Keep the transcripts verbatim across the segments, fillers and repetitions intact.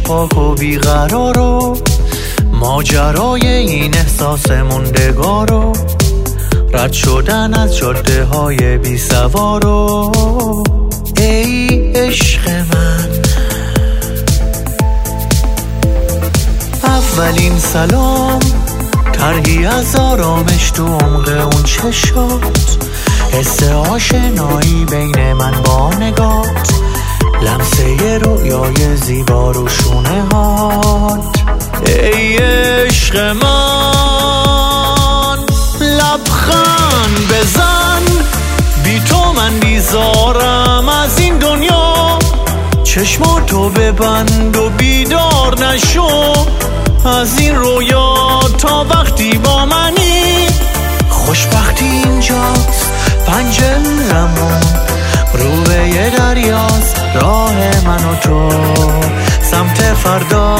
پاک و بیقرارو، ماجرای این احساس موندگارو، رد شدن از جاده های بی سوارو. ای عشق من، اولین سلام، طرحی از آرامش تو عمق اون چشات، حس آشنایی بین من با نگات، لمسه رویای زیبا رو شونه هات. ای عشق من، لبخند بزن، بی تو من بیزارم از این دنیا، چشماتو ببند و بیدار نشو از این رویا تا وقتی با منی. خوشبختی اینجاست، پنجرمون رو به یه دریاست، راه من و تو سمت فردا.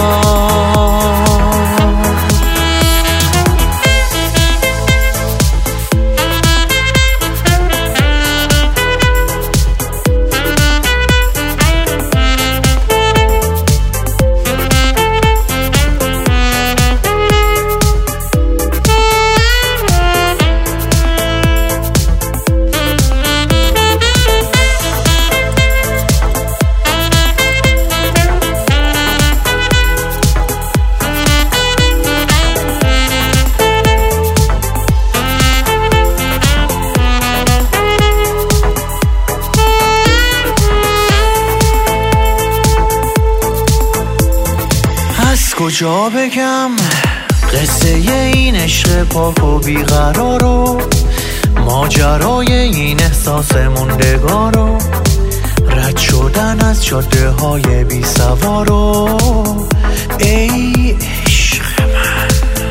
کجا بگم قصه این عشق پاک و بیقرارو، ماجرای این احساس موندگارو، رد شدن از جاده های بی سوارو. ای عشق من،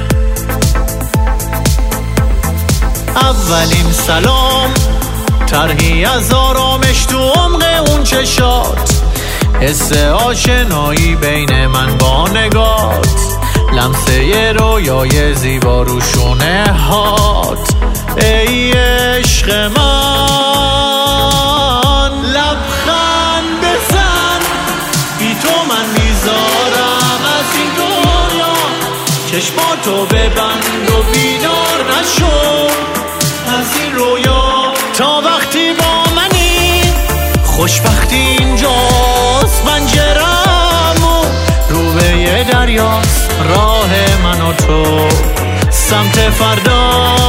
اولین سلام، طرحی از آرامش تو عمق اون چشات، حس آشنایی بین من با نگات، لمسه رویای زیبا رو شونه هات. ای عشق من، لبخند بزن، بی تو من میذارم از این دنیا، چشماتو ببند و بیدار نشو از این رویا تا وقتی با منی. خوشبختی اینجاست، پنجرمون رو به یه دریاست، راه من و تو سمت فردا.